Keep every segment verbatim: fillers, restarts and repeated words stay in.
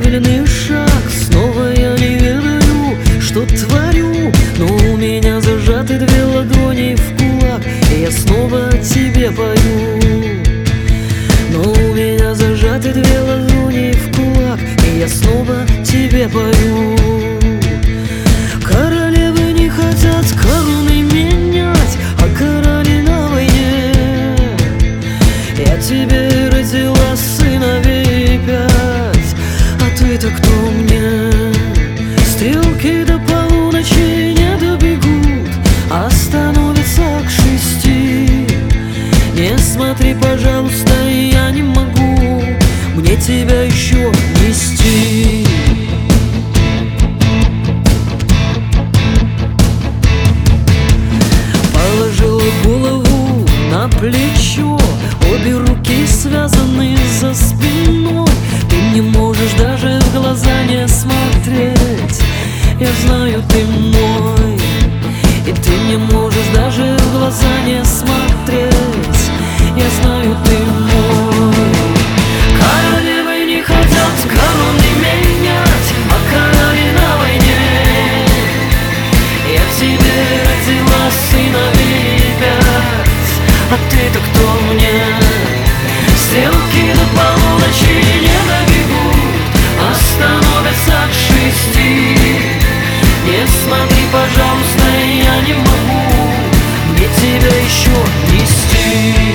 неправильный шаг. Снова я не ведаю, что творю, но у меня зажаты две ладони в кулак, и я снова тебе пою. Но у меня зажаты две ладони в кулак, и я снова тебе пою. Королевы не хотят короны менять, а короли на войне. Я тебе родила сыновей пять, а ты-то кто мне? Стрелки до полуночи не добегут, а становятся к шести. Не смотри, пожалуйста, я не могу мне тебя еще нести. Положила голову на плечо, обе руки связаны за спиной. Ты не можешь даже в глаза не смотреть, я знаю, ты мой. И ты не можешь даже в глаза не смотреть, я знаю, ты мой. Королевы не хотят короны менять, а короли на войне. Я тебе родила сыновей пять, а ты-то кто мне? Стрелки до полуночи не добегут, а становятся к шести. Не смотри, пожалуйста, я не могу мне тебя еще нести.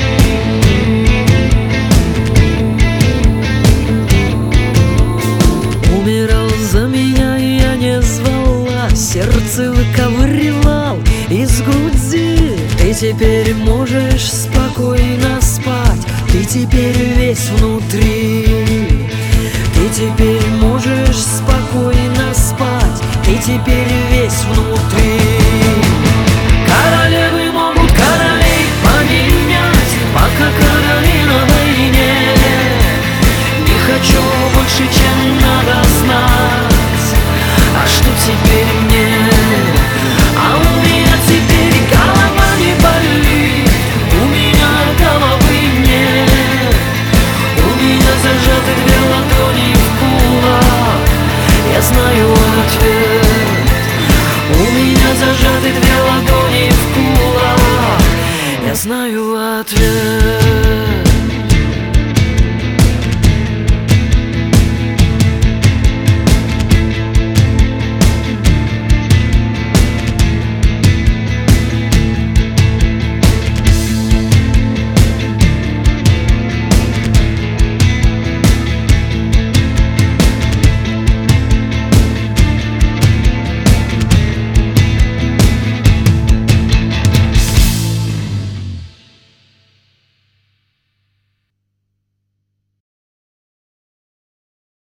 Умирал за меня, я не звала, сердце выковыривал из груди. Ты теперь можешь спокойно спать, ты теперь весь внутри. Ты теперь можешь спокойно спать, ты теперь весь внутри. Королевы могут королей поменять, пока короли на войне. Не хочу больше, чем надо знать, а что теперь мне? А у меня теперь голова не болит, у меня головы нет. У меня зажаты две ладони в кулак, я знаю ответ. У меня зажаты две ладони в кулак, я знаю ответ.